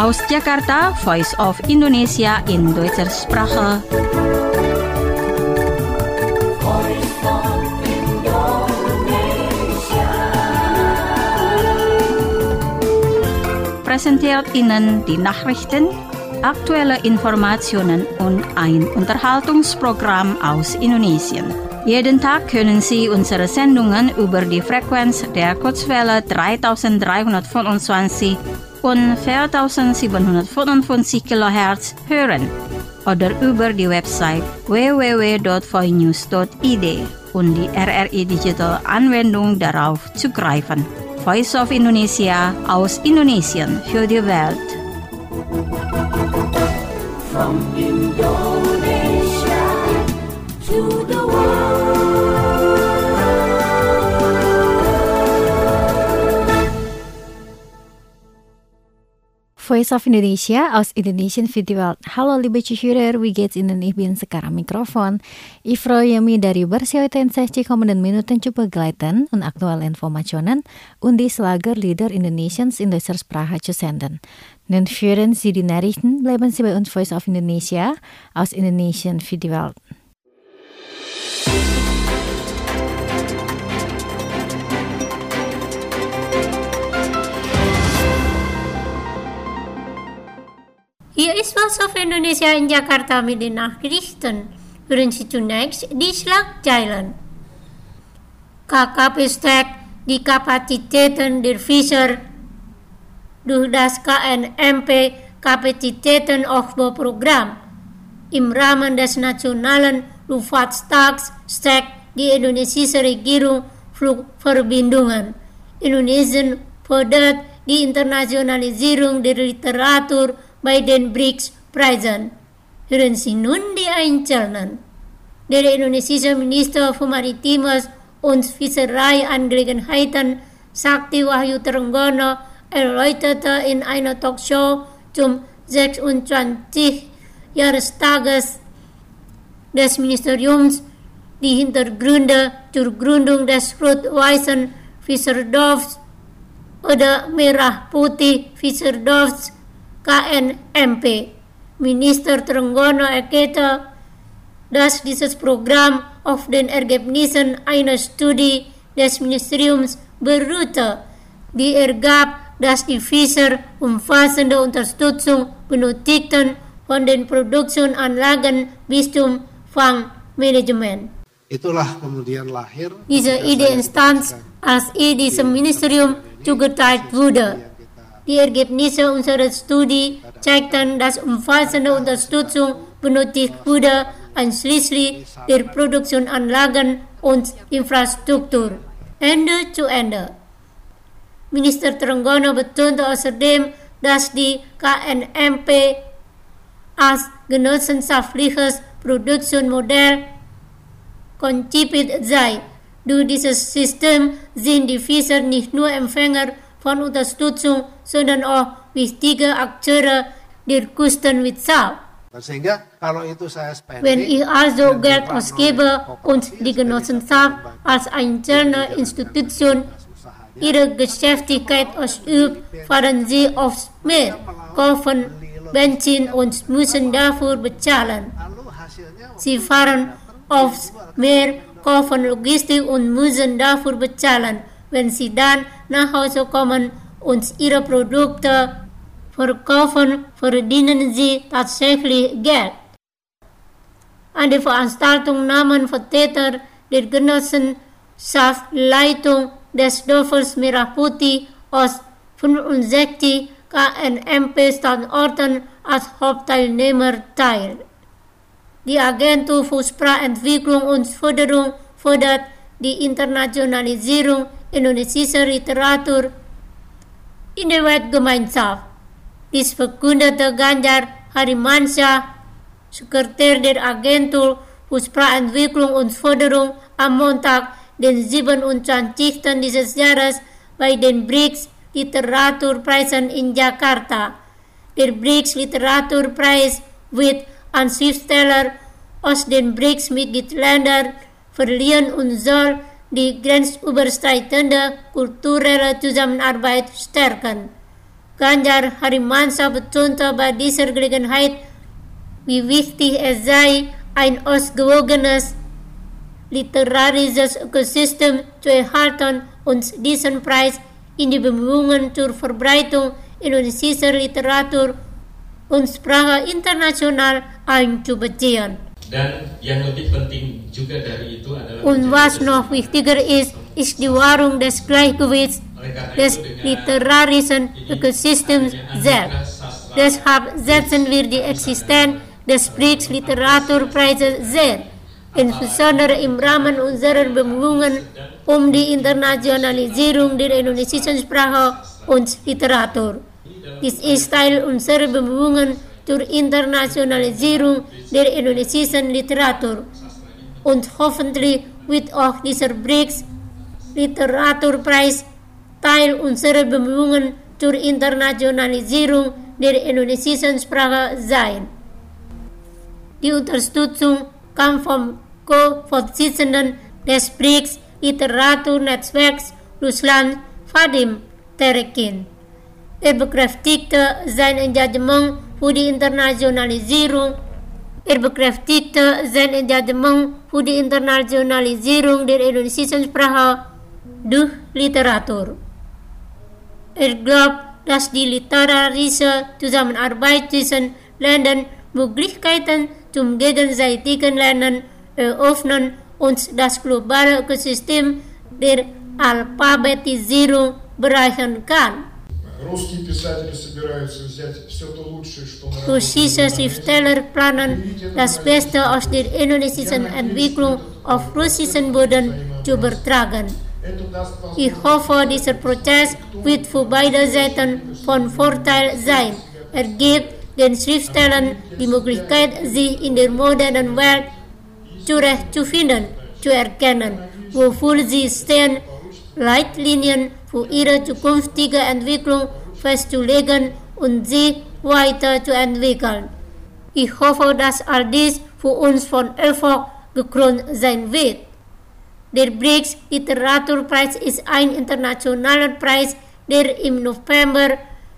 Aus Jakarta, Voice of Indonesia in Deutscher Sprache. Präsentiert Ihnen die Nachrichten, aktuelle Informationen und ein Unterhaltungsprogramm aus Indonesien. Jeden Tag können Sie unsere Sendungen über die Frequenz der Kurzwelle 3325 und 4755 kHz hören oder über die Website www.voinews.id und die RRI Digital Anwendung darauf zugreifen. Voice of Indonesia aus Indonesien für die Welt. From Indonesia to the world. Voice of Indonesia aus Indonesian für die Welt. Hallo liebe Zuhörer, wie geht's Ihnen? Ich bin sekarang Mikrofon. Ich freue mich dari Bersiautan 60 kommenden Minuten zu begleiten und aktuelle Informationen und die Slager Lieder Indonesiens in Deutscher Sprache zu senden. Nun führen Sie die Nachrichten, bleiben Sie bei uns Voice of Indonesia aus Indonesian für die Welt. Hier ist Voice of Indonesia in Jakarta mit den Nachrichten. Hören Sie zunächst die Schlagzeilen. KKP stärkt die Kapazitäten der Fischer durch das KNMP Kapazitätenaufbauprogramm. Im Rahmen des Nationalen Luftfahrttags stärkt die indonesische Regierung Flugverbindungen. Indonesien fördert die Internationalisierung der Literatur bei den BRICS-Preisen. Hören Sie nun die Einzelnen. Der indonesische Minister für Maritimes und Fischereiangelegenheiten Sakti Wahyu Trenggono erläuterte in einer Talkshow zum 26. Jahrestages des Ministeriums die Hintergründe zur Gründung des rot-weißen Fischerdorfs oder merah-putih KNMP. Minister Trenggono erklärte, dass dieses Programm auf den Ergebnissen einer Studie des Ministeriums beruhte, die ergab, dass die Fischer umfassende Unterstützung benötigten, von den Produktionsanlagen bis zum Fangmanagement. Itulah kemudian lahir. Diese Idee entstand, als diesem Ministerium zugeteilt wurde. Die Ergebnisse unserer Studie zeigten, dass umfassende Unterstützung benötigt wurde, einschließlich der Produktionsanlagen und Infrastruktur. Ende zu Ende. Minister Trenggono betonte außerdem, dass die KNMP als genossenschaftliches Produktionsmodell konzipiert sei. Durch dieses System sind die Fischer nicht nur Empfänger von Unterstützung, sondern auch wichtige Akteure der Küstenwirtschaft. Sehingga kalau itu saya spending, wenn ich also Geld ausgebe und die Genossenschaft als einzelne Institution ihre Geschäftigkeit ausübt, fahren sie aufs Meer, kaufen Benzin und müssen dafür bezahlen. Sie fahren aufs Meer, kaufen Logistik und müssen dafür bezahlen. Wenn sie dann nach Hause kommen und ihre Produkte verkaufen, verdienen sie tatsächlich Geld. An der Veranstaltung nahmen Vertreter der Genossenschaftsleitung des Dorfes Merah Putih aus 65 KNMP-Standorten als Hauptteilnehmer teil. Die Agentur für Sprachentwicklung und Förderung fördert die Internationalisierung indonesischer Literatur in der Weltgemeinschaft. Dies verkündete Ganjar Harimansyah, Sekretär der Agentur für Sprachentwicklung und Förderung, am Montag, den 27. dieses Jahres bei den BRICS Literaturpreisen in Jakarta. Der BRICS Literaturpreis wird an Schriftsteller aus den BRICS-Mitgliedsländern verliehen und soll die grenzüberschreitende kulturelle Zusammenarbeit stärken. Ganjar Harimansa betonte bei dieser Gelegenheit, wie wichtig es sei, ein ausgewogenes literarisches Ökosystem zu erhalten und diesen Preis in die Bemühungen zur Verbreitung indonesischer Literatur und Sprache international einzubeziehen. Dan yang lebih penting juga dari itu adalah Und was noch wichtiger ist die Wahrung des Gleichgewichts des literarischen Ökosystems selbst. Deshalb setzen wir die Existenz des BRICS Literaturpreises sehr, insbesondere im Rahmen unserer Bemühungen um die Internationalisierung der indonesischen Sprache und Literatur. Dies ist Teil unserer Bemühungen zur Internationalisierung der indonesischen Literatur. Und hoffentlich wird auch dieser BRICS Literaturpreis Teil unserer Bemühungen zur Internationalisierung der indonesischen Sprache sein. Die Unterstützung kam vom Co-Vorsitzenden des BRICS Literaturnetzwerks Ruslan Vadim Terekin. Er bekräftigte sein Engagement für die Internationalisierung der indonesischen Sprache durch Literatur. Er glaubt, dass die literarische Zusammenarbeit zwischen Ländern Möglichkeiten zum gegenseitigen Lernen eröffnen und das globale Ökosystem der Alphabetisierung bereichern kann. Russische Schriftsteller planen, das Beste aus der indonesischen Entwicklung auf russischen Boden zu übertragen. Ich hoffe, dieser Prozess wird für beide Seiten von Vorteil sein. Er gibt den Schriftstellern die Möglichkeit, sich in der modernen Welt zurechtzufinden, zu erkennen, wofür sie stehen, Leitlinien für ihre zukünftige Entwicklung festzulegen und sie weiterzuentwickeln. Ich hoffe, dass all dies für uns von Erfolg gekrönt sein wird. Der BRICS Literaturpreis ist ein internationaler Preis, der im November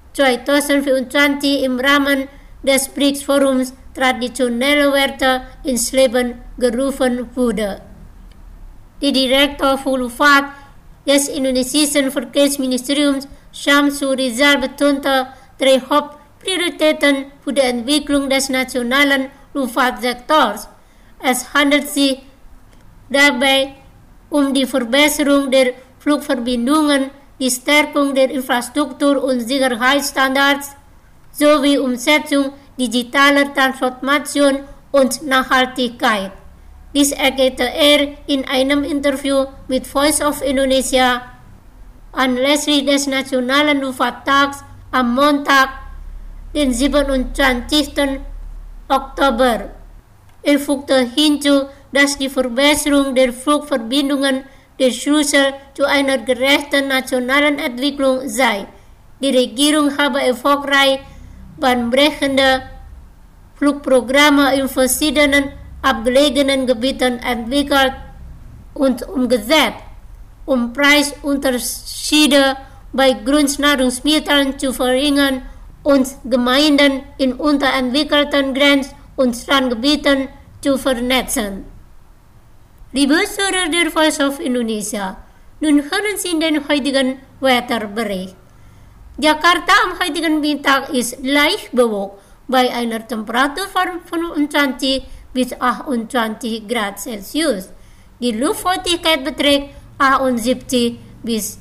2024 im Rahmen des BRICS-Forums traditionelle Werte ins Leben gerufen wurde. Der Direktor für Luftfahrt des indonesischen Verkehrsministeriums Syamsul Rizal betonte 3 Hauptprioritäten für die Entwicklung des nationalen Luftfahrtsektors. Es handelt sich dabei um die Verbesserung der Flugverbindungen, die Stärkung der Infrastruktur und Sicherheitsstandards sowie Umsetzung digitaler Transformation und Nachhaltigkeit. Dies erklärte er in einem Interview mit Voice of Indonesia anlässlich des Nationalen Luftfahrttags am Montag, den 27. Oktober. Er fügte hinzu, dass die Verbesserung der Flugverbindungen der Schlüssel zu einer gerechten nationalen Entwicklung sei. Die Regierung habe erfolgreich bahnbrechende Flugprogramme in verschiedenen abgelegenen Gebieten entwickelt und umgesetzt, um Preisunterschiede bei Grundnahrungsmitteln zu verringern und Gemeinden in unterentwickelten Grenz- und Strandgebieten zu vernetzen. Liebe Hörer der Voice of Indonesia, nun hören Sie den heutigen Wetterbericht. Jakarta am heutigen Mittag ist leicht bewölkt bei einer Temperatur von 25 bis 28 Grad Celsius. Die Luftfeuchtigkeit beträgt 78 bis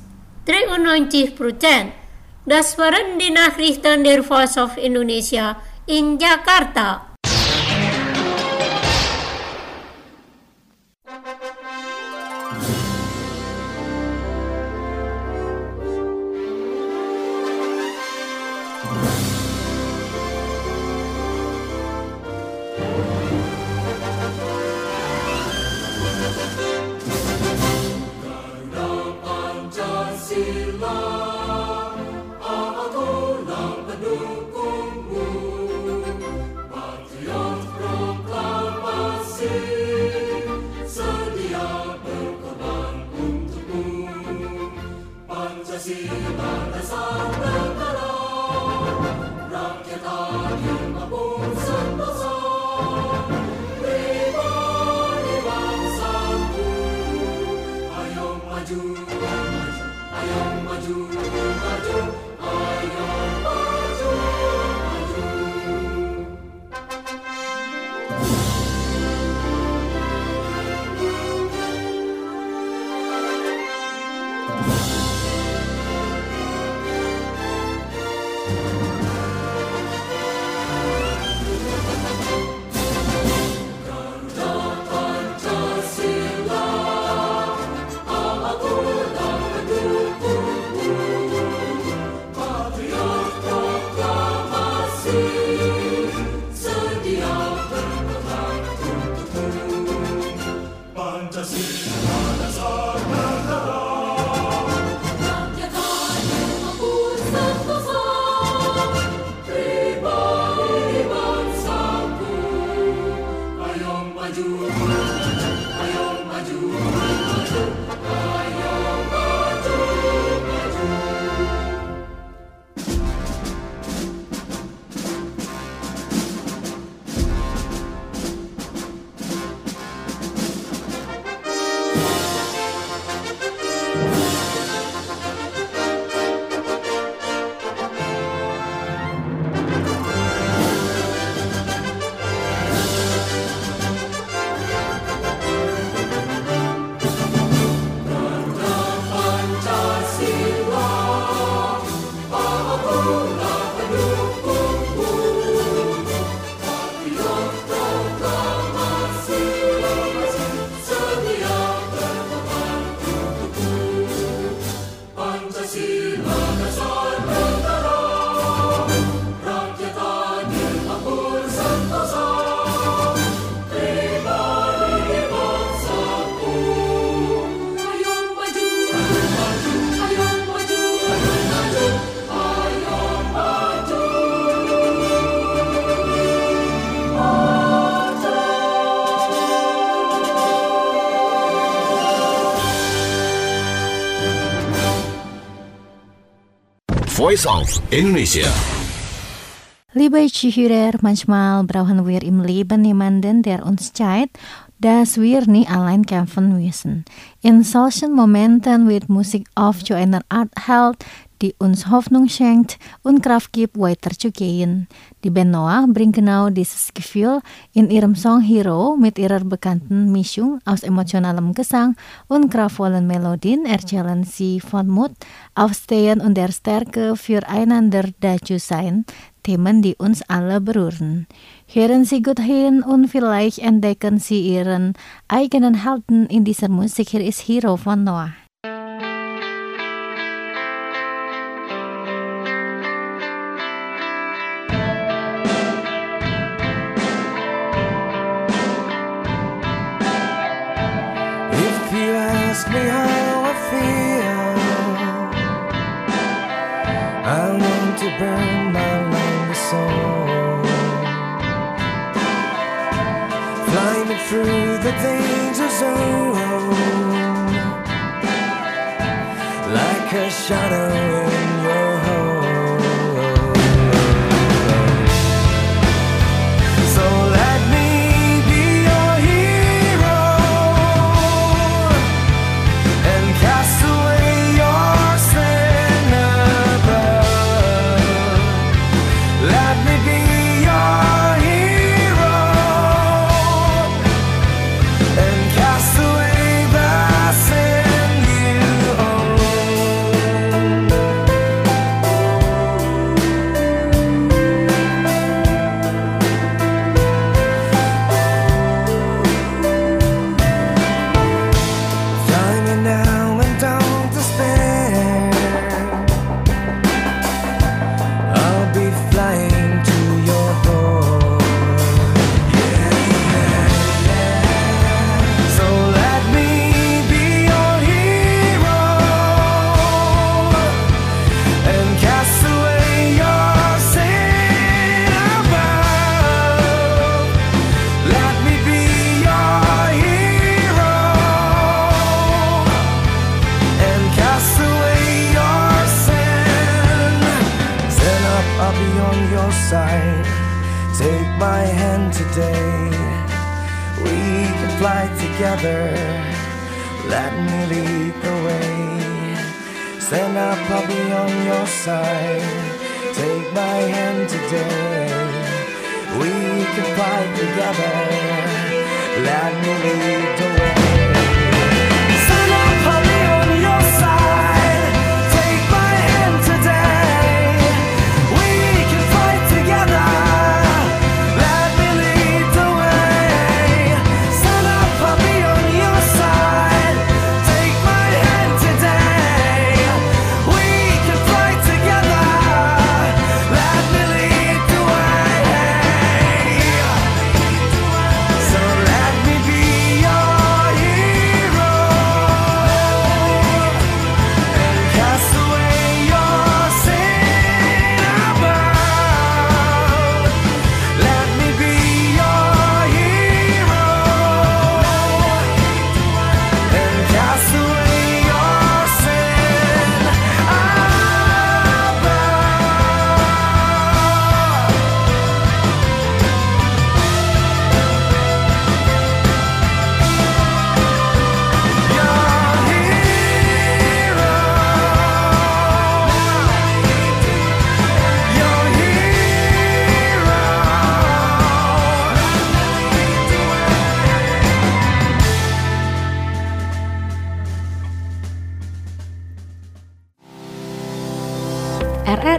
93%. Das waren die Nachrichten der Voice of Indonesia in Jakarta. Sedia berkobar Voice of Indonesia. Liebe Zuhörer, manchmal brauchen wir im Leben jemanden, der uns zeigt, dass wir nie allein kämpfen müssen. In solchen Momenten wird Musik oft zu einer Art Halt, die uns Hoffnung schenkt und Kraft gibt, weiterzugehen. Die Band Noah bringt genau dieses Gefühl in ihrem Song Hero mit ihrer bekannten Mischung aus emotionalem Gesang und kraftvollen Melodien erzählen sie von Mut, Aufstehen und der Stärke füreinander da zu sein, Themen, die uns alle berühren. Hören Sie gut hin und vielleicht entdecken Sie Ihren eigenen Helden in dieser Musik. Hier ist Hero von Noah. If you ask me how I feel, I want to burn my longest soul, fly me through the danger zone, like a shadow in your home. So let me be your hero and cast away your sin above. Let me be your hero and cast away the sin you own. Fly me now and don't despair. I'll be flying to your door. So let me be your hero and cast away your sin above. Let me be your hero and cast away your sin. Stand up, I'll be on your side. Take my hand today. We can fly together. Let me lead the way. Stand up, I'll be on your side. Take my hand today. We can fly together. Let me lead the way. Stand up, I'll be on your side. Take my hand today. We can fly together. Let me lead the way. Stand up, I'll be on your side. Take my hand today. We can fly together. Let me lead the way. So let me be your hero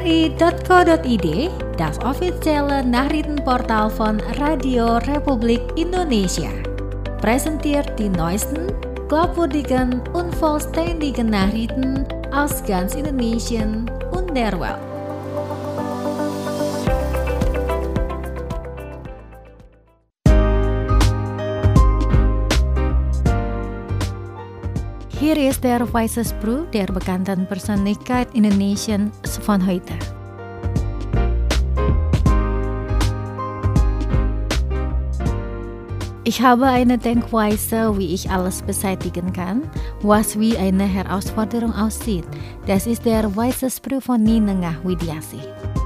rri.co.id, das offizielle Nachrichtenportal von Radio Republik Indonesia. Präsentiert die neuesten, glaubwürdigen und vollständigen Nachrichten aus ganz Indonesien und der Welt. Hier ist der Weisesbruch der bekannten Persönlichkeit Indonesiens von heute. Ich habe eine Denkweise, wie ich alles beseitigen kann, was wie eine Herausforderung aussieht. Das ist der Weisesbruch von Ninengah Widiasih.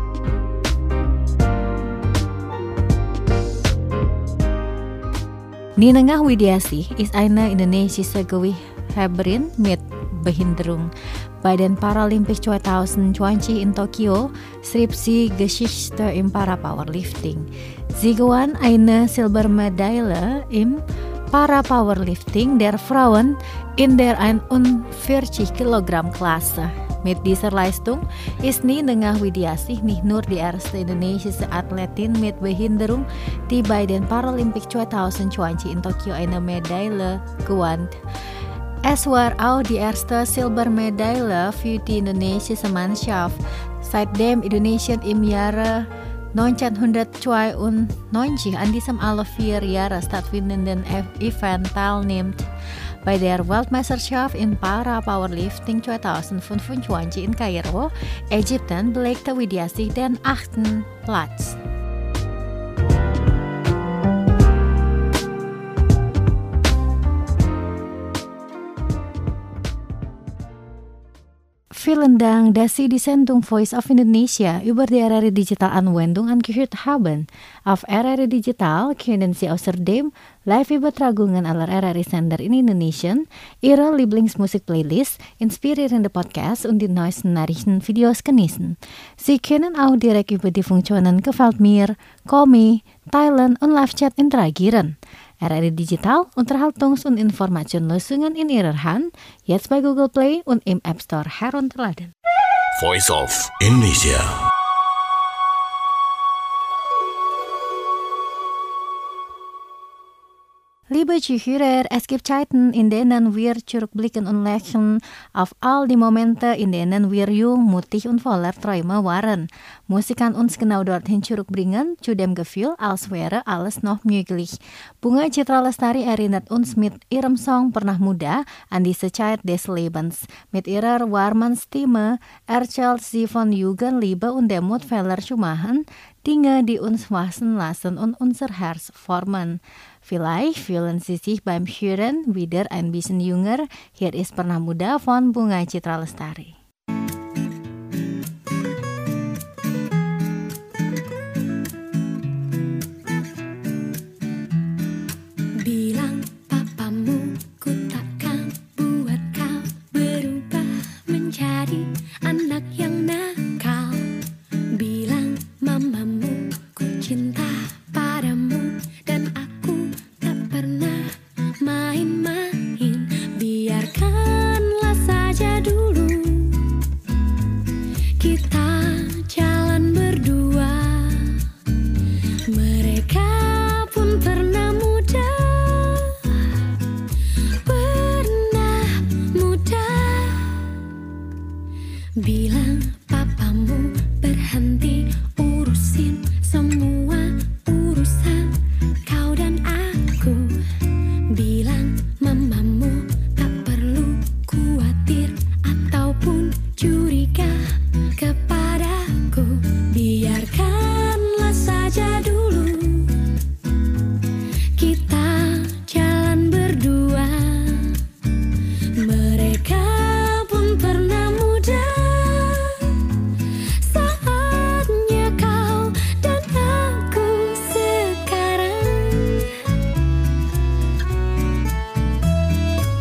Ninengah Widiasih ist eine indonesische Gewichtheberin mit Behinderung. Bei den Paralympics 2020 in Tokio schrieb sie Geschichte im Parapowerlifting. Sie gewann eine Silbermedaille im Parapowerlifting der Frauen in der 41 Kilogramm Klasse. Mit dieser Leistung ist Ninengah Widiasih nicht nur die erste indonesische Athletin mit Behinderung, die bei den Paralympics 2020 in Tokio eine Medaille gewann. Es war auch die erste Silbermedaille für die indonesische Mannschaft, seitdem Indonesien im Jahre 1992 an diesem alle 4 Jahre stattfindenden Event teilnimmt. Bei der Weltmeisterschaft in Parapowerlifting 2025 in Kairo, Ägypten, belegte Widiasih den 8. Platz. Vielen Dank, dass Sie die Sendung Voice of Indonesia über die RRI Digital Anwendung angehört haben. Auf RRI Digital können Sie außerdem Live-Übertragungen aller RRI-Sender in Indonesien, Ihre Lieblingsmusik-Playlist, inspirierende Podcasts und die neuesten Nachrichtenvideos genießen. Sie können auch direkt über die Funktionen Gefällt mir, Komi, Teilen und Live-Chat interagieren. RRI Digital, Unterhaltungs- und Informationslösungen in Ihrer Hand, jetzt bei Google Play und im App Store herunterladen. Voice of Indonesia. Liebe Zuhörer, es gibt Zeiten, in denen wir zurückblicken und lächeln auf all die Momente, in denen wir jung, mutig und voller Träume waren. Musik kann uns genau dorthin zurückbringen, zu dem Gefühl, als wäre alles noch möglich. Bunga Citra Lestari erinnert uns mit ihrem Song Pernah Muda an diese Zeit des Lebens. Mit ihrer warmen Stimme erzählt sie von Jugendliebe und dem Mutfehler zu machen, Dinge, die uns wachsen lassen und unser Herz formen. Vielleicht fühlen Sie sich beim Hören wieder ein bisschen jünger. Hier ist Pernah Muda von Bunga Citra Lestari. Bilang papamu ku takkan buat kau berubah menjadi anak yang nakal. Bilang mamamu ku cinta padamu dan aku tak pernah main-main. Biarkanlah saja dulu kita jalan berdua. Mereka pun pernah muda, pernah muda. Bilang papamu berhenti urusin semua urusan kau dan aku. Bilang mamamu tak perlu khawatir ataupun curiga kepadaku. Biarkanlah saja dulu kita jalan berdua. Mereka pun pernah muda, saatnya kau dan aku sekarang.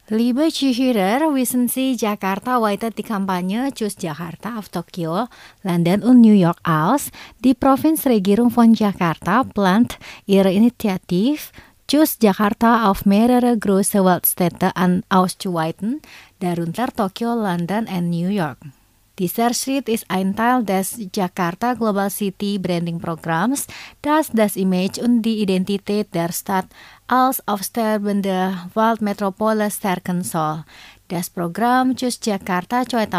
Liebe Zuhörer, wissen Sie, Jakarta weitet die Kampagne Choose Jakarta auf Tokio, London und New York aus. Die Provinzregierung von Jakarta plant ihre Initiative Choose Jakarta auf mehrere große Weltstädte auszuweiten, darunter Tokio, London und New York. Dieser Schritt ist ein Teil des Jakarta Global City Branding Programms, das Image und die Identität der Stadt als aufsterbende Weltmetropole stärken soll. Das Programm Choose Jakarta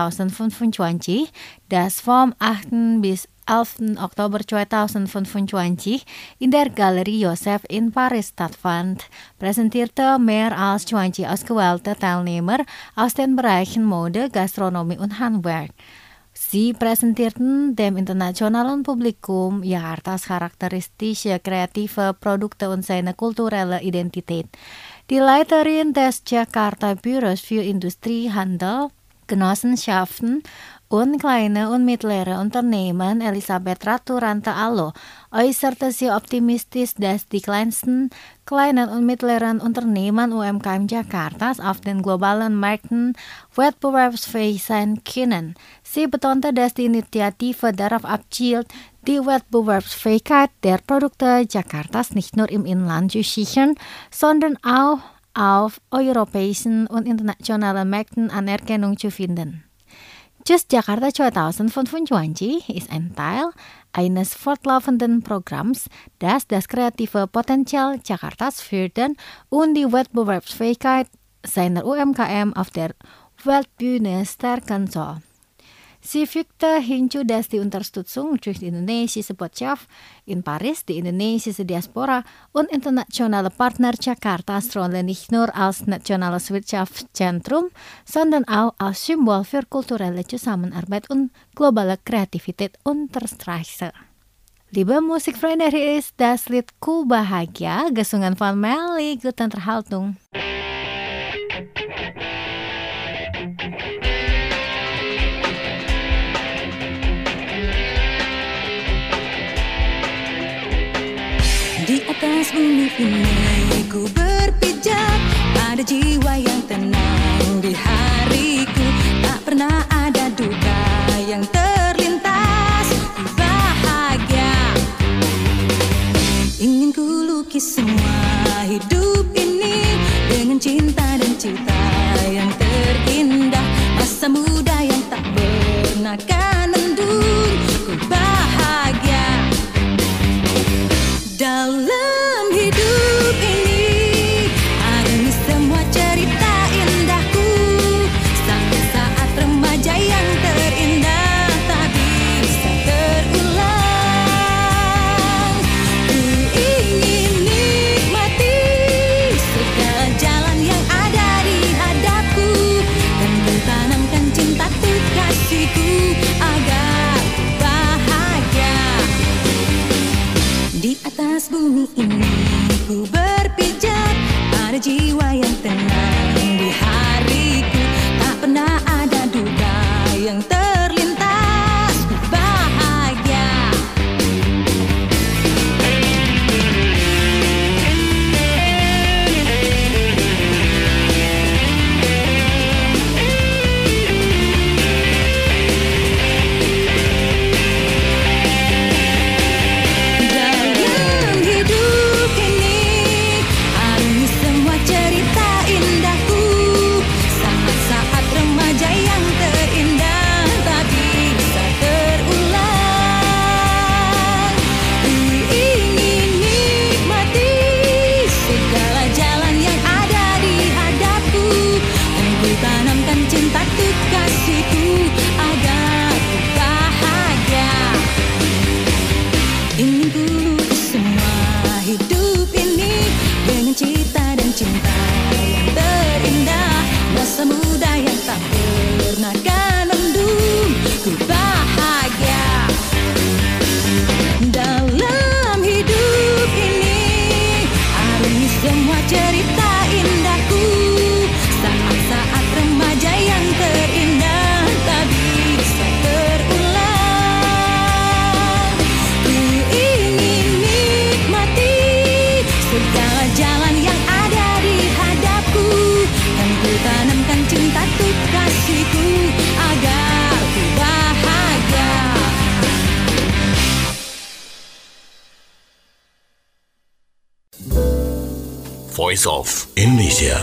2025, das vom 8. bis 11. Oktober 2025 in der Galerie Joseph in Paris stattfand, präsentierte mehr als 20 ausgewählte Teilnehmer aus den Bereichen Mode, Gastronomie und Handwerk. Sie präsentierten dem internationalen Publikum Jakartas charakteristische kreative Produkte und seine kulturelle Identität. Die Leiterin des Jakarta Büros für Industrie, Handel, Genossenschaften und kleine und mittlere Unternehmen Elisabeth Raturanta Allo äußerte sie optimistisch, dass die kleinsten, kleinen und mittleren Unternehmen UMKM Jakartas auf den globalen Märkten wettbewerbsfähig sein können. Sie betonte, dass die Initiative darauf abzielt, die Wettbewerbsfähigkeit der Produkte Jakartas nicht nur im Inland zu sichern, sondern auch auf europäischen und internationalen Märkten Anerkennung zu finden. Choose Jakarta 2025 ist ein Teil eines fortlaufenden Programms, das kreative Potenzial Jakartas fördern und die Wettbewerbsfähigkeit seiner UMKM auf der Weltbühne stärken soll. Sie fügte hinzu, dass die Unterstützung durch die indonesische Botschaft in Paris, die indonesische Diaspora und internationale Partner Jakartas Rolle nicht nur als nationales Wirtschaftszentrum, sondern auch als Symbol für kulturelle Zusammenarbeit und globale Kreativität unterstreichte. Liebe Musikfreunde, hier ist das Lied Ku Bahagia, gesungen von Melly. Gute Unterhaltung. Di atas bumi ini ku berpijak, ada jiwa yang tenang di hariku. Tak pernah ada duka yang terlintas, ku bahagia. Ingin ku lukis semua hidup ini dengan cinta dan cita yang terindah. Masa muda yang tak pernah kan mendung, ku bahagia. Dalam hidup ini harungi semua cerita indahku, saat-saat remaja yang terindah tak bisa terulang. Ku ingin nikmati segala jalan yang ada di hadapku, dan ku tanamkan cinta tuh kasihku agar ku bahagia. Di atas bumi ini ku berpijak, ada jiwa yang tenang di hariku. Tak pernah ada duka yang terlintas, ku bahagia. Dalam hidup ini harungi semua cerita indahku, saat-saat remaja yang terindah tak bisa terulang. Ku ingin nikmati segala jalan yang ada di hadapku, dan ku tanamkan cinta tuh kasihku agar ku bahagia. Ingin ku lukis semua hidup ini dengan cita dan cinta yang terindah. Masa muda yang tak pernah kan mendung, ku bahagia. Dalam hidup ini harungi semua cerita indahku, saat-saat remaja yang terindah tak bisa terulang. Ku ingin nikmati segala jalan yang ada di hadapku, dan ku Voice of Indonesia.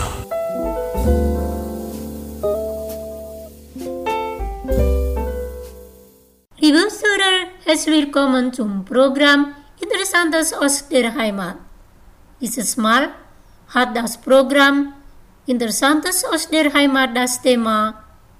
Liebe Zuhörer, herzlich willkommen zum Programm Interessantes aus der Heimat. Dieses Mal hat das Programm Interessantes aus der Heimat das Thema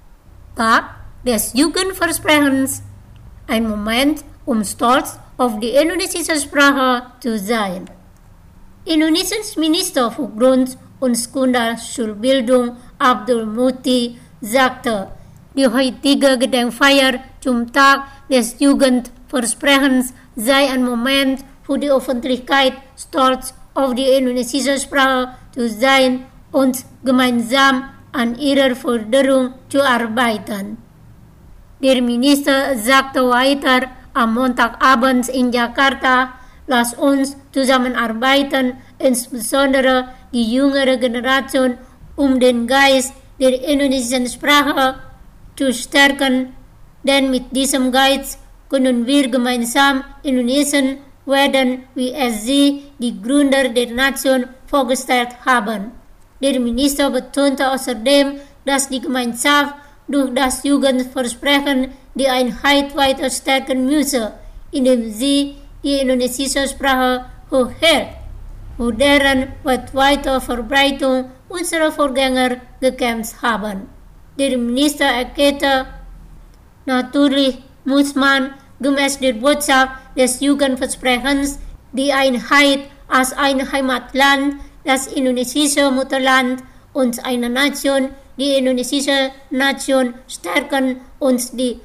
Tag des Jugendversprechens, ein Moment, stolz auf die indonesische Sprache zu sein. Indonesiens Minister für Grund- und Sekundarschulbildung Abdul Muti sagte, die heutige Gedenkfeier zum Tag des Jugendversprechens sei ein Moment für die Öffentlichkeit, stolz auf die indonesische Sprache zu sein und gemeinsam an ihrer Förderung zu arbeiten. Der Minister sagte weiter am Montagabend in Jakarta, lasst uns zusammenarbeiten, insbesondere die jüngere Generation, den Geist der indonesischen Sprache zu stärken, denn mit diesem Geist können wir gemeinsam Indonesien werden, wie es sie, die Gründer der Nation, vorgestellt haben. Der Minister betonte außerdem, dass die Gemeinschaft durch das Jugendversprechen die Einheit weiter stärken müsse, indem sie die indonesische Sprache hochhält, für deren weltweite Verbreitung unsere Vorgänger gekämpft haben. Der Minister erklärte, natürlich muss man gemäß der Botschaft des Jugendversprechens die Einheit als ein Heimatland, das indonesische Mutterland und eine Nation, die indonesische Nation stärken und die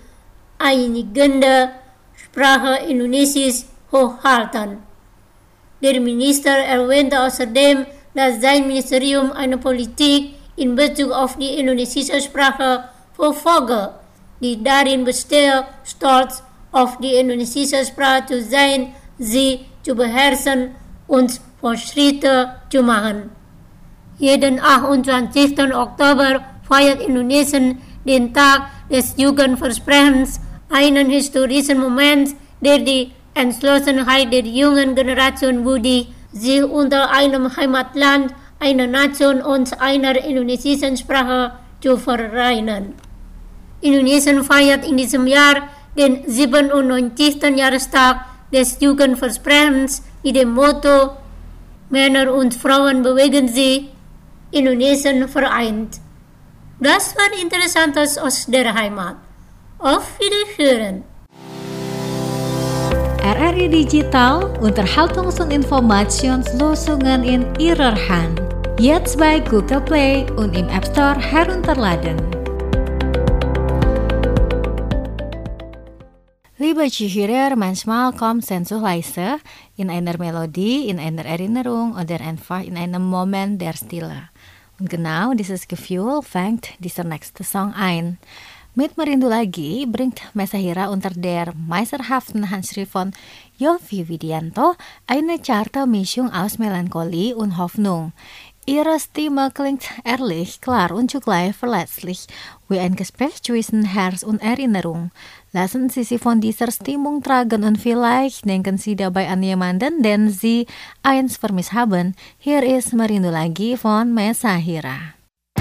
einigende Sprache Indonesisch hochhalten. Der Minister erwähnte außerdem, dass sein Ministerium eine Politik in Bezug auf die indonesische Sprache verfolge, die darin bestehe, stolz auf die indonesische Sprache zu sein, sie zu beherrschen und Fortschritte zu machen. Jeden 28. Oktober feiert Indonesien den Tag des Jugendversprechens, einen historischen Moment, der die Entschlossenheit der jungen Generation würdigt, sich unter einem Heimatland, einer Nation und einer indonesischen Sprache zu vereinen. Indonesien feiert in diesem Jahr den 97. Jahrestag des Jugendversprechens mit dem Motto Männer und Frauen bewegen sich, Indonesien vereint. Das war Interessantes aus der Heimat. Auf Wiederhören! RRI Digital Unterhaltungs- und Informationslösungen in Ihrer Hand. Jetzt bei Google Play und im App Store herunterladen. Liebe Zuhörer, manchmal kommt Sehnsucht in einer Melodie, in einer Erinnerung oder einfach in einem Moment der Stille. Und genau dieses Gefühl fängt dieser nächste Song ein. Mit Merindu Lagi bringt Messahira unter der meisterhaften Handschrift von Yovie Widianto eine zarte Mischung aus Melancholie und Hoffnung. Ihre Stimme klingt ehrlich, klar und zugleich verletzlich, wie ein Gespräch zwischen Herz und Erinnerung. Lassen Sie sich von dieser Stimmung tragen und vielleicht denken Sie dabei an jemanden, den Sie einst vermisst haben. Hier ist Merindu Lagi von Messahira.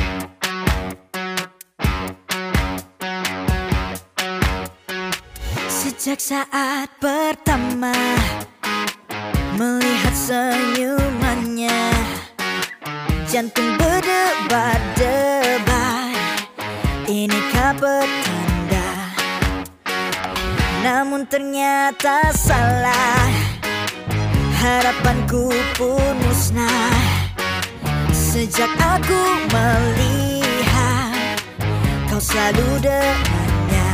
Sejak saat pertama melihat senyumannya, jantung berdebar-debar, inikah petanda? Namun ternyata salah, harapanku pun musnah sejak aku melihat kau selalu dengannya.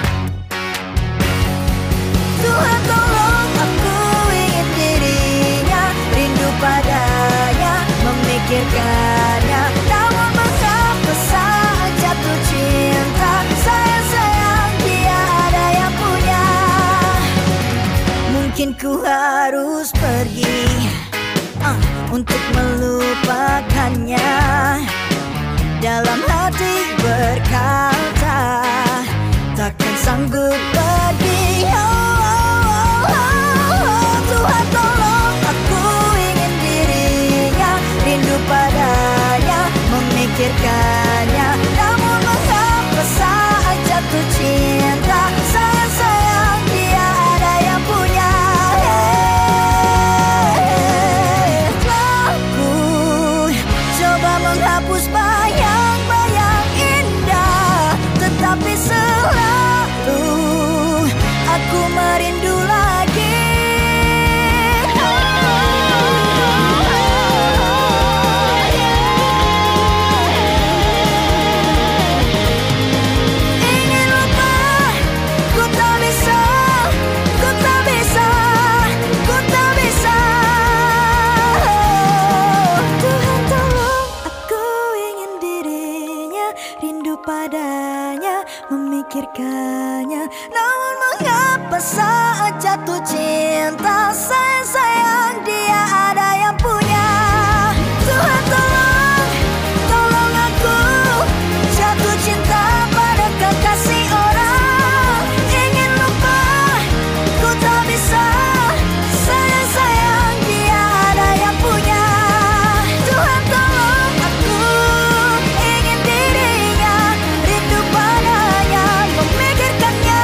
Tuhan tolong, aku ingin dirinya, rindu padanya, memikirkannya. Namun mengapa saat jatuh cinta, sayang-sayang dia ada yang punya. Mungkin ku harus pergi untuk melupakannya. Dalam hati berkata, takkan sanggup pergi. Tuhan tolong, aku ingin dirinya, rindu memikirkannya. Namun mengapa saat jatuh cinta, sayang-sayang dia ada yang punya. Aku coba menghapus bayang-bayang indah, tetapi selalu aku merindu lagi. Ingin lupa, ku tak bisa, ku tak bisa, ku tak bisa. Tuhan tolong, aku ingin dirinya, rindu padanya, memikirkannya. Namun mengapa saat jatuh cinta, sayang-sayang dia ada yang punya. Tuhan tolong, tolong aku jatuh cinta pada kekasih orang. Ingin lupa, ku tak bisa, sayang-sayang dia ada yang punya. Tuhan tolong aku ingin dirinya, rindu padanya, memikirkannya.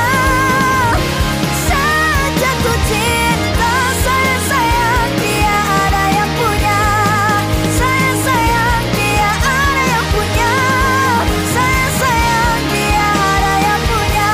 Saat jatuh cinta, sayang-sayang dia ada yang punya. Sayang-sayang dia ada yang punya. Sayang-sayang dia ada yang punya.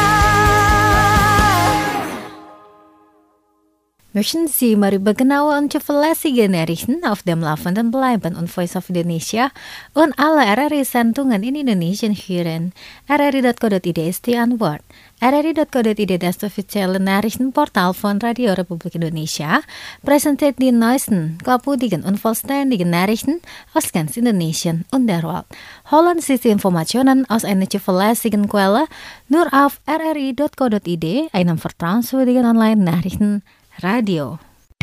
Möchten Sie darüber genauer und zuverlässige Nachrichten auf dem Laufenden bleiben und Voice of Indonesia und alle RRI-Sendungen in Indonesian hören? RRI.co.id ist die Antwort. RRI.co.id, das offizielle Nachrichtenportal von Radio Republik Indonesia, präsentiert die neuesten, glaubwürdigen und vollständigen Nachrichten aus ganz Indonesien und der Welt. Holen Sie die Informationen aus einer zuverlässigen Quelle nur auf RRI.co.id, einem vertrauenswürdigen Online-Nachrichtenradio.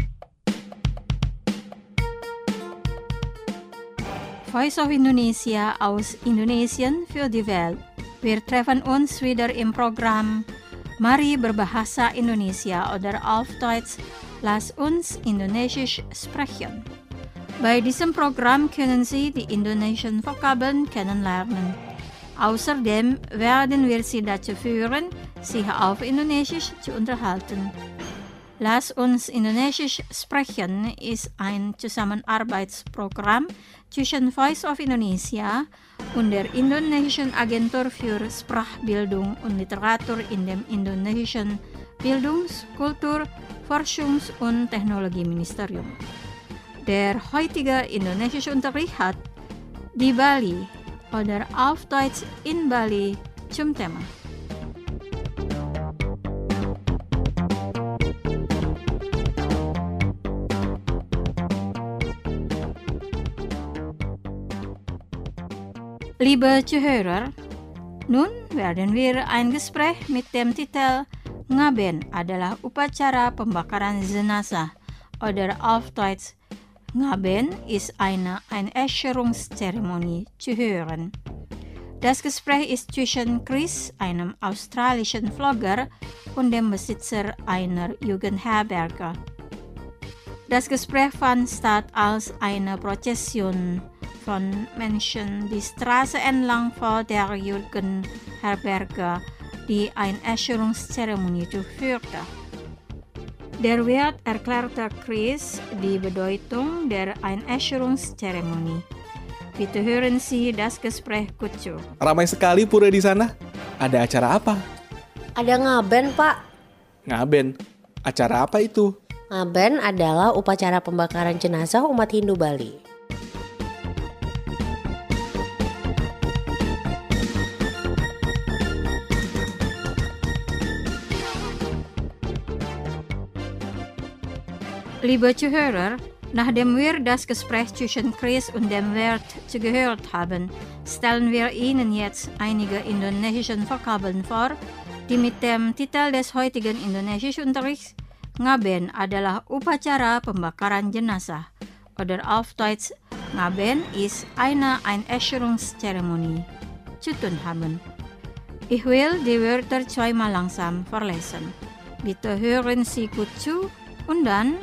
Voice of Indonesia aus Indonesien für die Welt. Wir treffen uns wieder im Programm Mari berbahasa Indonesia oder auf Deutsch Lass uns Indonesisch sprechen. Bei diesem Programm können Sie die indonesischen Vokabeln kennenlernen. Außerdem werden wir Sie dazu führen, sich auf Indonesisch zu unterhalten. Lass uns Indonesisch sprechen ist ein Zusammenarbeitsprogramm zwischen Voice of Indonesia und der Indonesischen Agentur für Sprachbildung und Literatur in dem indonesischen Bildungs-, Kultur-, Forschungs- und Technologieministerium. Der heutige indonesische Unterricht hat die Bali oder auf Deutsch in Bali zum Thema. Liebe Zuhörer, nun werden wir ein Gespräch mit dem Titel Ngaben adalah upacara pembakaran jenazah oder auf Deutsch Ngaben ist eine Einäscherungszeremonie zu hören. Das Gespräch ist zwischen Chris, einem australischen Vlogger, und dem Besitzer einer Jugendherberge. Das Gespräch fand statt, als eine Prozession von Menschen die Straße entlang vor der Jugendherberge die Einäscherungszeremonie durchführte. Der Wirt erklärte Chris die Bedeutung der Einäscherungszeremonie. Bitte hören Sie das Gespräch gut zu. Ramai sekali pura di sana. Ada acara apa? Ada ngaben, Pak. Ngaben? Acara apa itu? Ngaben adalah upacara pembakaran jenazah umat Hindu Bali. Liebe Zuhörer, nachdem wir das Gespräch zwischen Chris und dem Wirt zugehört haben, stellen wir Ihnen jetzt einige indonesische Vokabeln vor, die mit dem Titel des heutigen Indonesischunterrichts Ngaben adalah upacara pembakaran jenazah oder auf Deutsch Ngaben ist eine Einäscherungszeremonie zu tun haben. Ich will die Wörter zweimal langsam vorlesen. Bitte hören Sie gut zu und dann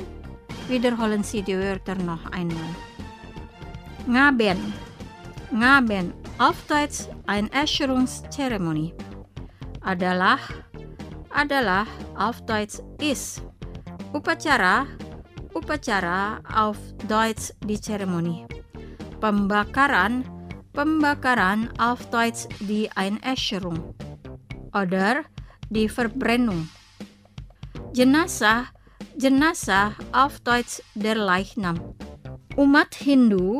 wiederholen Sie die Wörter noch einmal. Ngaben. Ngaben Aufdeutsch-Einäscherungszeremonie. Adalah Aufdeutsch ist. Upacara auf Deutsch die Zeremonie. Pembakaran auf Deutsch die Einäscherung. Oder die Verbrennung. Jenazah auf Deutsch der Leichnam. Umat Hindu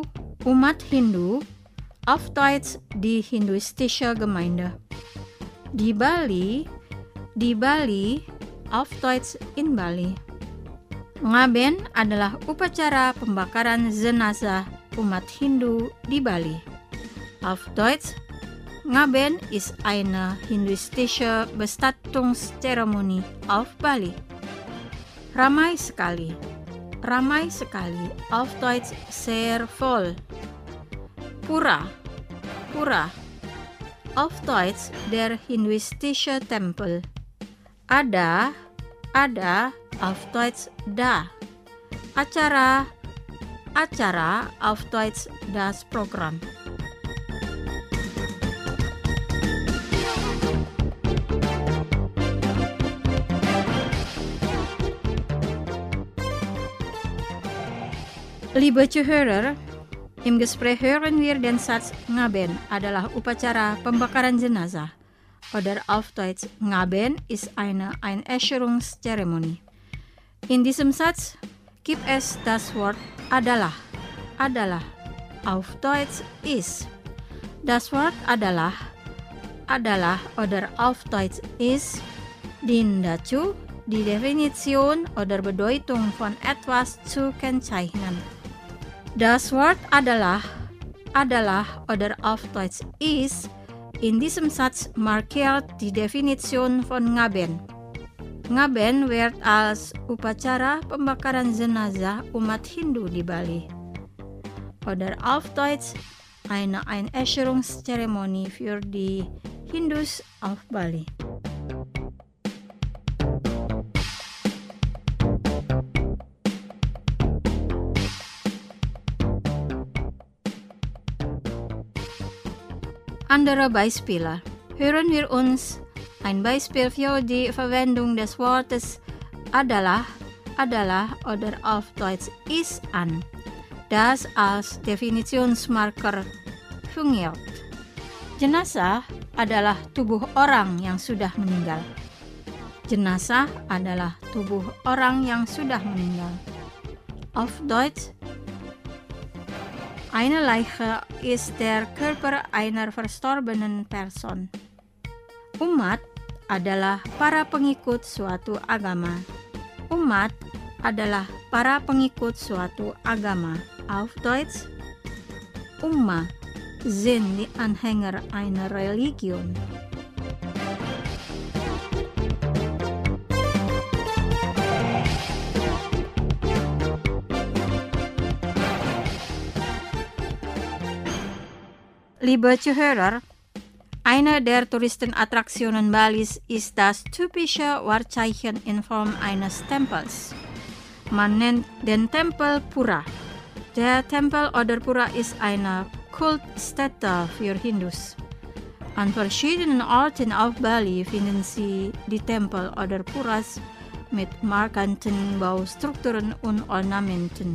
auf Deutsch die hinduistische Gemeinde. Di Bali auf Deutsch in Bali. Ngaben adalah upacara pembakaran jenazah umat Hindu di Bali. Auf Deutsch, Ngaben ist eine hinduistische Bestattungszeremonie auf Bali. Ramai sekali, auf Deutsch sehr voll. Pura, auf Deutsch der hinduistische Tempel. Ada, auf Deutsch da. Acara, auf Deutsch das Programm. Liebe Zuhörer, im Gespräch hören wir den Satz Ngaben adalah upacara pembakaran jenazah. Oder auf Deutsch, Ngaben ist eine Einäscherungszeremonie. In diesem Satz gibt es das Wort adalah. Auf Deutsch ist. Das Wort adalah oder auf Deutsch ist dient dazu, die Definition oder Bedeutung von etwas zu kennzeichnen. Das Wort adalah oder auf Deutsch ist in diesem Satz markiert die Definition von Ngaben. Ngaben wird als upacara pembakaran jenazah umat Hindu di Bali. Oder auf Deutsch eine Einäscherungszeremonie für die Hindus auf Bali. Andere Beispiele. Hören wir uns ein Beispiel für die Verwendung des Wortes adalah oder auf Deutsch ist an, das als Definitionsmarker fungiert. Jenazah adalah tubuh orang yang sudah meninggal. Jenazah adalah tubuh orang yang sudah meninggal. Auf Deutsch, eine Leiche ist der Körper einer verstorbenen Person. Umat adalah para pengikut suatu agama. Umat adalah para pengikut suatu agama. Auf Deutsch, Ummah sind die Anhänger einer Religion. Liebe Zuhörer, eine der Touristenattraktionen Balis ist das typische Wahrzeichen in Form eines Tempels. Man nennt den Tempel Pura. Der Tempel oder Pura ist eine Kultstätte für Hindus. An verschiedenen Orten auf Bali finden Sie die Tempel oder Puras mit markanten Baustrukturen und Ornamenten.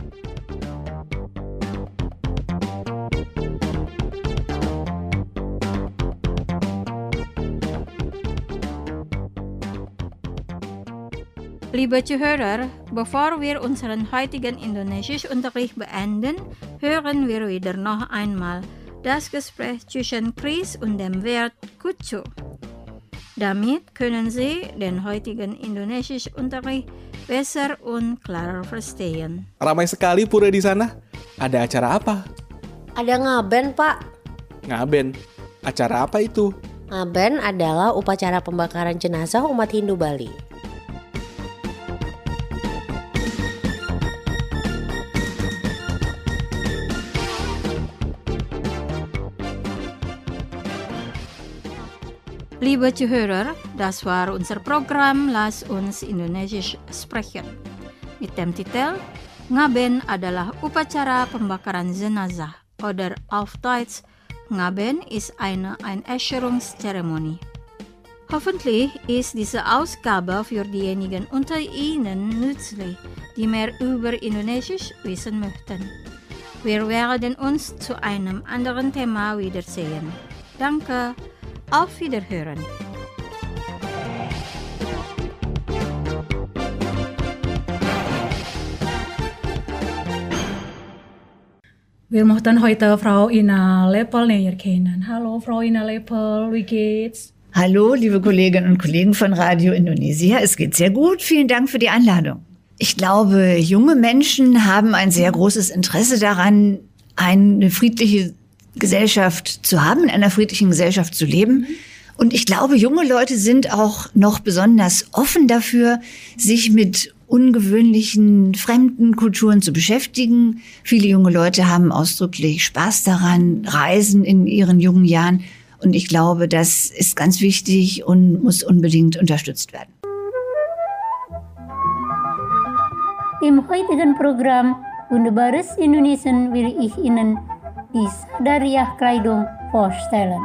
Liebe Zuhörer, bevor wir unseren heutigen Indonesischunterricht beenden, hören wir wieder noch einmal das Gespräch zwischen Chris und dem Wert Kucu. Damit können Sie den heutigen Indonesischunterricht besser und klarer verstehen. Ramai sekali pura di sana. Ada acara apa? Ada ngaben, Pak. Ngaben? Acara apa itu? Ngaben adalah upacara pembakaran jenazah umat Hindu Bali. Liebe Zuhörer, das war unser Programm Lass uns Indonesisch sprechen. Mit dem Titel Ngaben adalah upacara pembakaran jenazah oder auf Deutsch Ngaben ist eine Einäscherungszeremonie. Hoffentlich ist diese Ausgabe für diejenigen unter Ihnen nützlich, die mehr über Indonesisch wissen möchten. Wir werden uns zu einem anderen Thema wiedersehen. Danke, auf Wiederhören. Wir möchten heute Frau Ina Lepel näher kennen. Hallo Frau Ina Lepel, wie geht's? Hallo, liebe Kolleginnen und Kollegen von Radio Indonesia. Es geht sehr gut. Vielen Dank für die Einladung. Ich glaube, junge Menschen haben ein sehr großes Interesse daran, eine friedliche Gesellschaft zu haben, in einer friedlichen Gesellschaft zu leben. Und ich glaube, junge Leute sind auch noch besonders offen dafür, sich mit ungewöhnlichen fremden Kulturen zu beschäftigen. Viele junge Leute haben ausdrücklich Spaß daran, reisen in ihren jungen Jahren. Und ich glaube, das ist ganz wichtig und muss unbedingt unterstützt werden. Im heutigen Programm Wunderbares Indonesien will ich Ihnen die Sadariah-Kleidung vorstellen.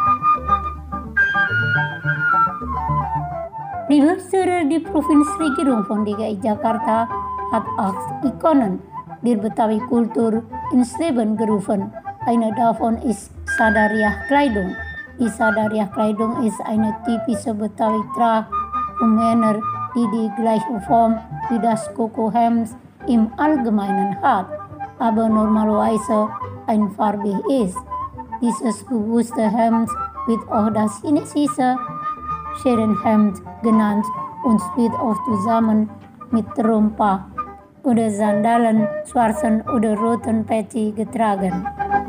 Liebe Hörer, die Provinzregierung von DKI Jakarta hat 8 Ikonen der Betawi-Kultur ins Leben gerufen. Eine davon ist Sadariah-Kleidung. Die Sadariah-Kleidung ist eine typische Betawi-Tracht für Männer, die die gleiche Form wie das Kokohemd im Allgemeinen hat, aber normalerweise einfarbig ist. Dieses bewusste Hemd wird auch das chinesische Scherenhemd genannt und wird oft zusammen mit Rompa oder Sandalen schwarzen oder roten Peci getragen.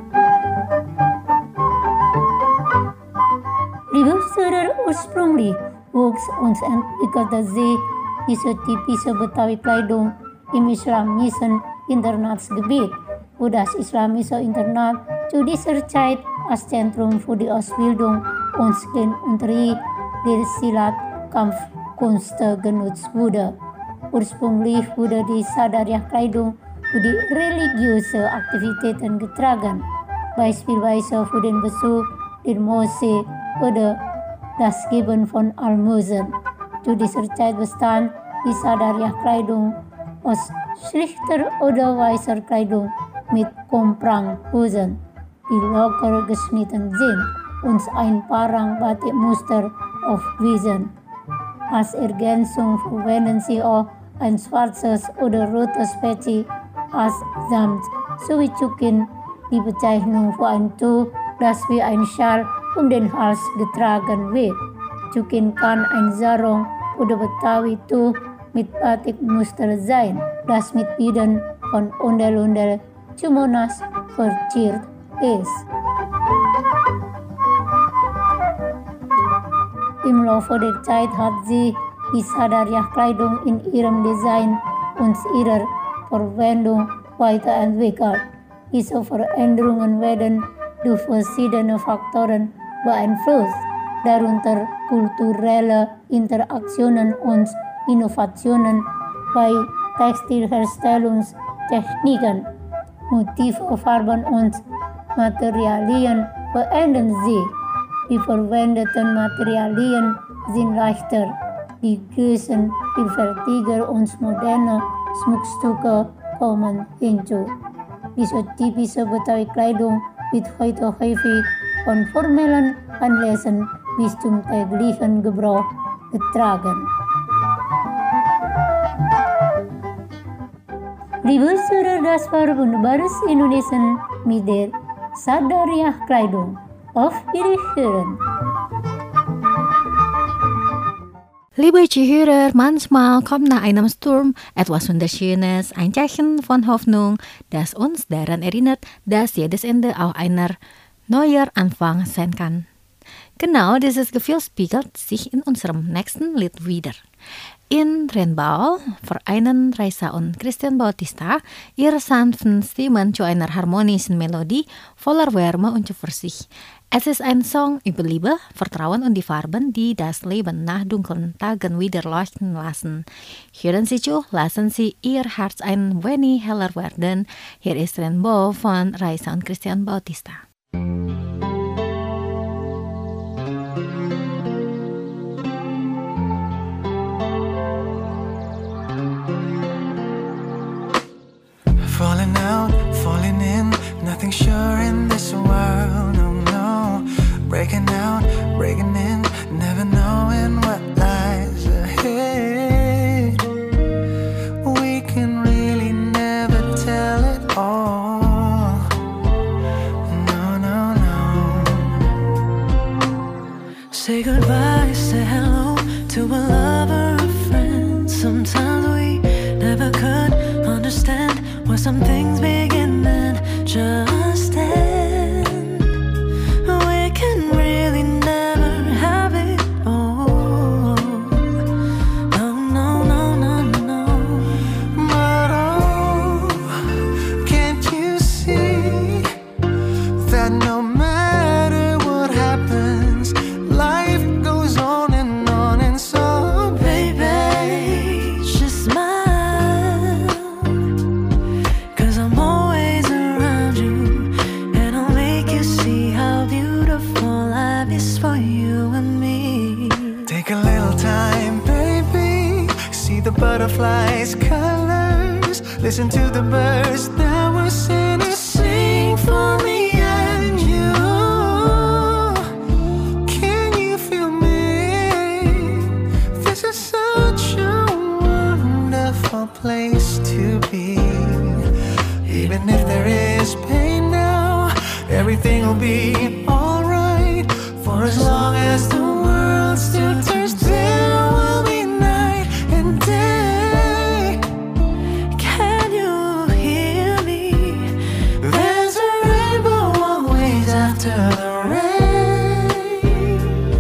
Liebe Hörer, ursprünglich wuchs und entwickelte sich diese typische Betawi-Kleidung im islamischen Internatsgebiet, wo das islamische Internat zu dieser Zeit als Zentrum für die Ausbildung und den Unterricht der Silat-Kampfkunst genutzt wurde. Ursprünglich wurde die Sadariah-Kleidung für die religiösen Aktivitäten getragen, beispielsweise für den Besuch der Moschee oder das Geben von Almosen. Zu dieser Zeit bestand die Sadariah-Kleidung aus schlichter oder weißer Kleidung mit Kompranghosen, die locker geschnitten sind und ein Parang Batikmuster aufwiesen. Als Ergänzung verwenden sie auch ein schwarzes oder rotes Peci als Samt sowie Cukin, die Bezeichnung für ein Tuch, das wie ein Schal um den Hals getragen wird. Cukin kann ein Sarong oder Betawi-Tuch mit Batikmuster sein, das mit Bildern von Ondel-Ondel Cumonas verziert ist. Im Laufe der Zeit hat sie die Sadariah-Kleidung in ihrem Design und ihrer Verwendung weiterentwickelt. Diese Veränderungen werden durch verschiedene Faktoren beeinflusst, darunter kulturelle Interaktionen und Innovationen bei Textilherstellungstechniken. Motive, Farben und Materialien verändern sich. Die verwendeten Materialien sind leichter. Die Größen vielfältiger und moderne Schmuckstücke kommen hinzu. Diese typische Betawi-Kleidung wird heute häufig von formellen Anlässen bis zum täglichen Gebrauch getragen. Liebe Hörer, das war Wunderbares Indonesien mit der Sadariah-Kleidung. Auf Wiederhören! Liebe Zuhörer, manchmal kommt nach einem Sturm etwas Wunderschönes, ein Zeichen von Hoffnung, das uns daran erinnert, dass jedes Ende auch einer neuer Anfang sein kann. Genau dieses Gefühl spiegelt sich in unserem nächsten Lied wieder. In Rainbow vereinen Raisa und Christian Bautista ihre sanften Stimmen zu einer harmonischen Melodie voller Wärme und Zuversicht. Es ist ein Song über Liebe, Vertrauen und die Farben, die das Leben nach dunklen Tagen wieder leuchten lassen. Hören Sie zu, lassen Sie Ihr Herz ein wenig heller werden. Hier ist Rainbow von Raisa und Christian Bautista. Nothing sure in this world, no, no. Breaking out, breaking in, never knowing what lies ahead. We can really never tell it all. No, no, no. Say goodbye, say hello to a lover, a friend. Sometimes we never could understand why some things begin and just end. We can really never have it all. No, no, no, no, no. But oh, can't you see that no matter what happens, life goes on and on, and so baby, just smile, 'cause I'm always around you, and I'll make you see how beautiful life is for you and me. Take a little time, baby, see the butterflies' colors, listen to the birds that were sent to sing for me and you. Can you feel me? This is such a wonderful place to be. Even if there is pain now, everything will be alright. For as long as the world still turns, there will be night and day. Can you hear me? There's a rainbow always after the rain.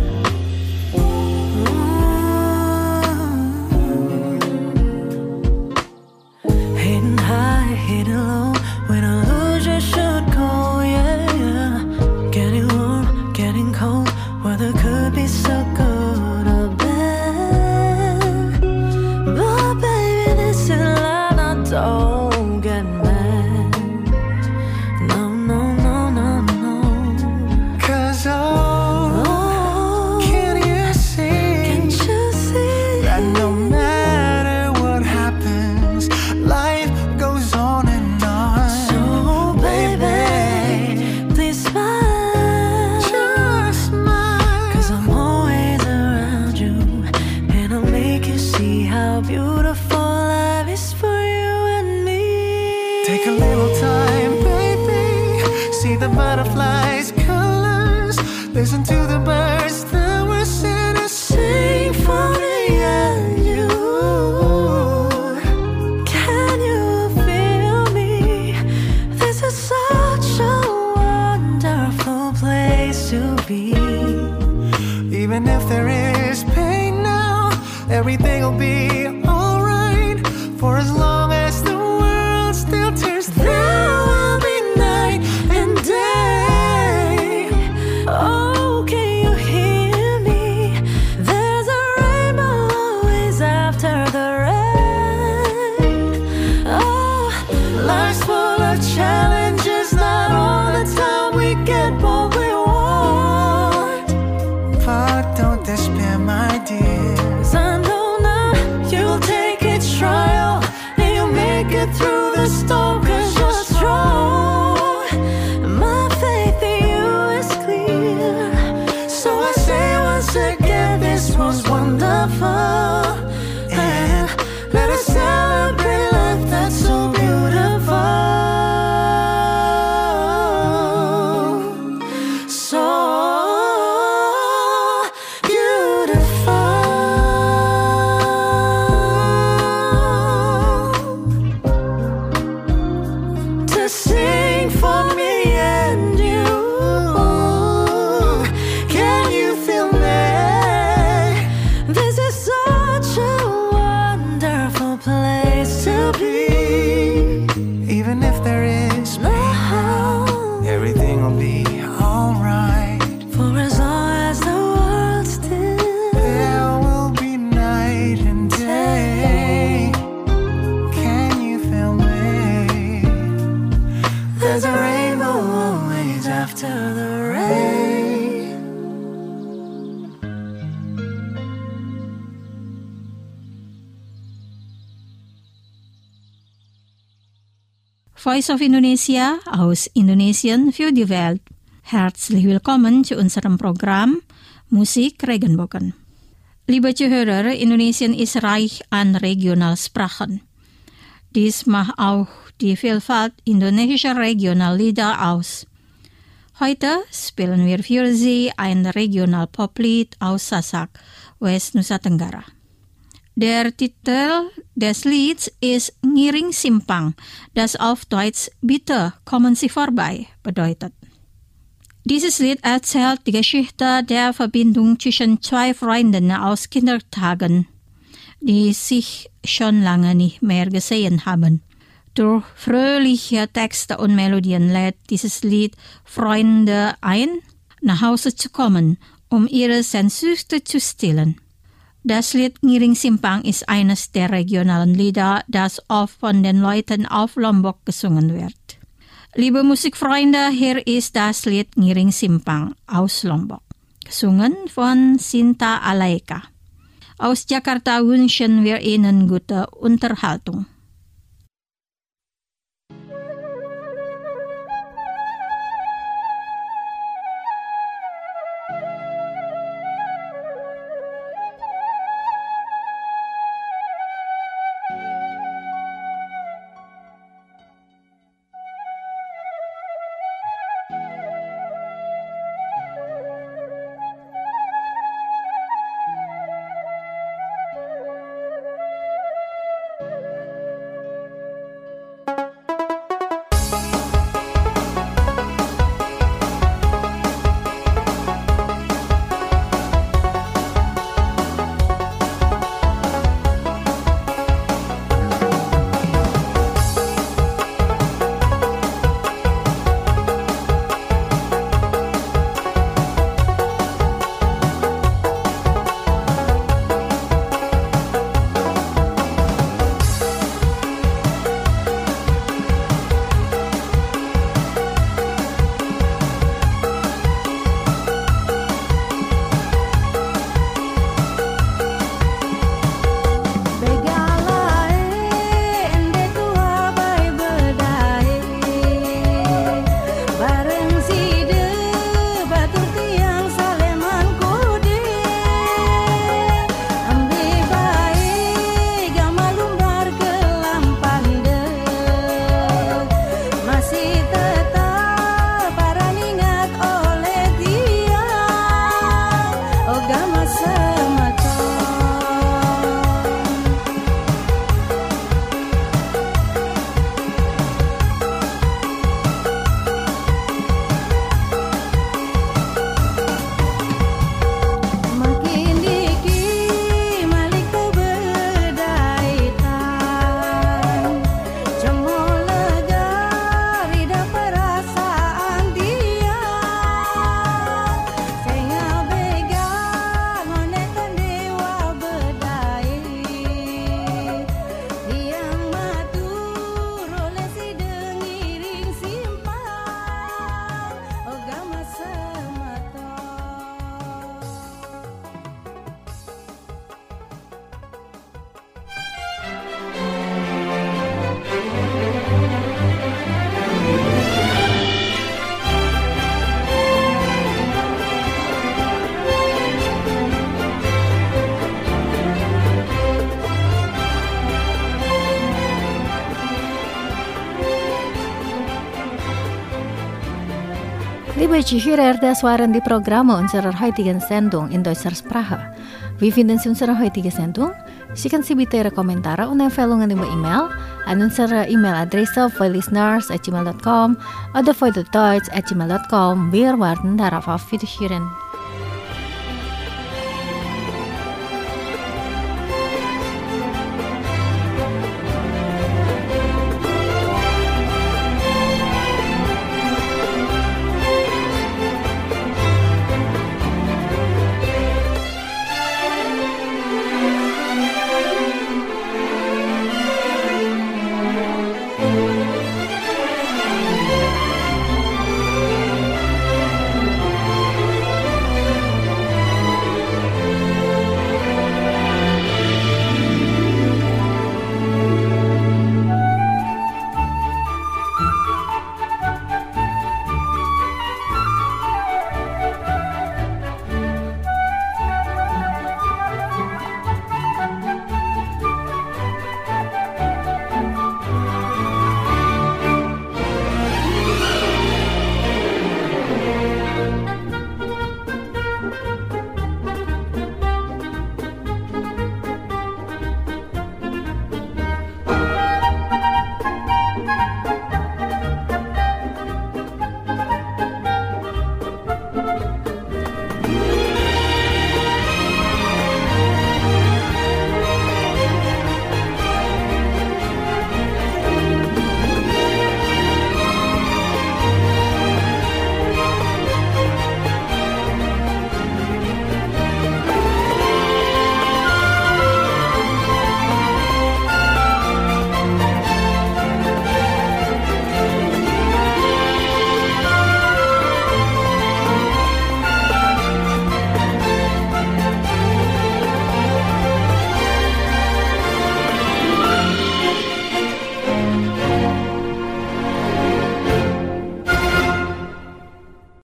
Hidden high, hidden low, when I lose you should go, yeah, yeah. Getting warm, getting cold, weather could be so good or bad. But baby, this is life, now don't get mad. No, no, no, no, no. 'Cause oh, can you see that no matter what happens, life goes on and on. So baby, please smile, just smile, 'cause I'm always around you, and I'll make you see how beautiful life is for you and me. Take a little time, baby, see the butterflies' colors, listen to the birds that were sent to sing for me and you. Can you feel me? This is such a wonderful place to be. Even if there is pain now, everything will be alright. For as long as the world still turns, there will be night and day. Oh, can you hear me? There's a rainbow always after the rain. Oh, life's full of challenges, not all the time we get what we want. But don't despair, my dear, 'cause I know now you'll take each trial and you'll make it through the storm, 'cause you're strong. My faith in you is clear, so I say once again, this was wonderful, and let us celebrate life that's so beautiful. So beautiful to sing for me and you. Can you feel me? This is such a wonderful place to be. Even if there is pain, everything will be alright. For as long as the world still, there will be night and day. Can you feel me? There's a rainbow always after the rain. Voice of Indonesia aus Indonesien für die Welt. Herzlich willkommen zu unserem Programm Musik Regenbogen. Liebe Zuhörer, Indonesien ist reich an Regionalsprachen. Dies macht auch die Vielfalt indonesischer Regionallieder aus. Heute spielen wir für Sie ein Regional-Poplied aus Sasak, West Nusa Tenggara. Der Titel des Lieds ist Ngiring Simpang, das auf Deutsch Bitte kommen Sie vorbei bedeutet. Dieses Lied erzählt die Geschichte der Verbindung zwischen zwei Freunden aus Kindertagen, die sich schon lange nicht mehr gesehen haben. Durch fröhliche Texte und Melodien lädt dieses Lied Freunde ein, nach Hause zu kommen, um ihre Sehnsüchte zu stillen. Das Lied Ngiring Simpang ist eines der regionalen Lieder, das oft von den Leuten auf Lombok gesungen wird. Liebe Musikfreunde, hier ist das Lied Ngiring Simpang aus Lombok, gesungen von Sinta Alaika. Aus Jakarta wünschen wir Ihnen gute Unterhaltung. Liebe Zuhörer, das waren die Programme unserer heutigen Sendung in deutscher Sprache. Wie finden Sie unsere heutige Sendung? Schicken Sie bitte Ihre Kommentare und Empfehlungen über E-Mail an unsere E-Mail-Adresse voilisteners@gmail.com oder voidedeutsch@gmail.com. Wir warten darauf auf Wiederhören.